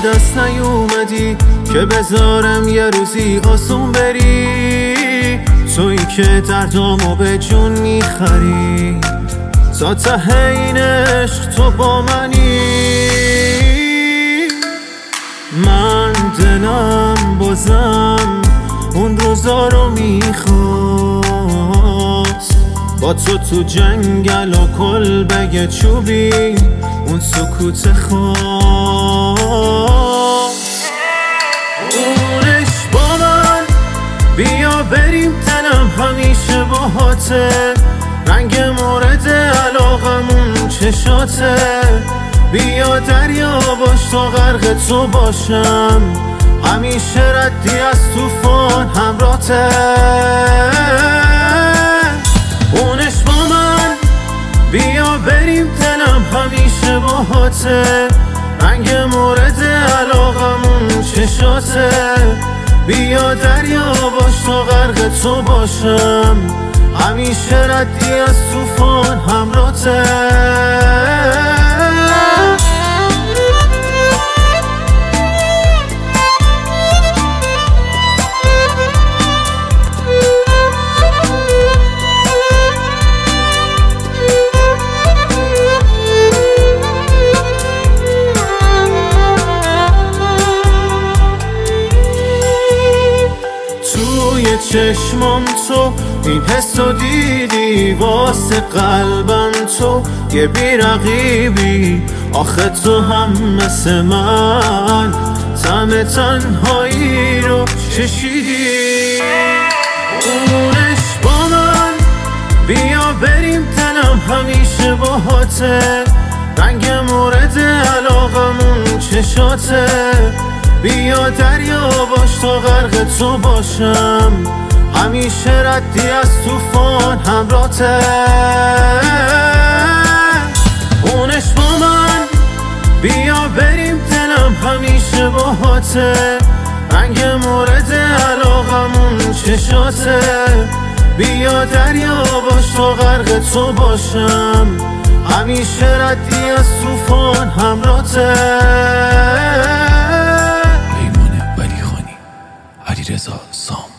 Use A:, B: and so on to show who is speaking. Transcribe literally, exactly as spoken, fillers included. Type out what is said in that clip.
A: دست نیومدی که بذارم یه روزی آسون بری، تویی که دردامو به جون میخری، تا ته این عشق تو با منی. من دلم بازم اون روزا رو میخواست، با تو تو جنگل و کلبه چوبی اون سکوت خواست. اونش با من بیا بریم، دلم همیشه باهاته، رنگ مورد علاقمون چشاته، بیا دریا باش تا غرق تو باشم، همیشه ردی از طوفان همراته. اونش با من بیا بریم، دلم همیشه باهاته، رنگ مورد علاقمون چشاته، بیا دریا باش تا غرق تو باشم، همیشه ردی از طوفان همراته. چشمام تو این حسو دیدی، واسه قلبم تو یه بیرقیبی، آخه تو هم مثل من طعم تنهایی رو چشیدی. اونش با من بیا بریم، دلم همیشه باهاته، رنگ مورد علاقمون چشاته، بیا دریا باش تا غرق تو باشم، همیشه ردی از طوفان همراته. اونش با من بیا بریم، دلم همیشه باهاته، رنگ مورد علاقمون چشاته، بیا دریا باش تا غرق تو باشم، همیشه ردی از طوفان همراته.
B: علیرضا سام.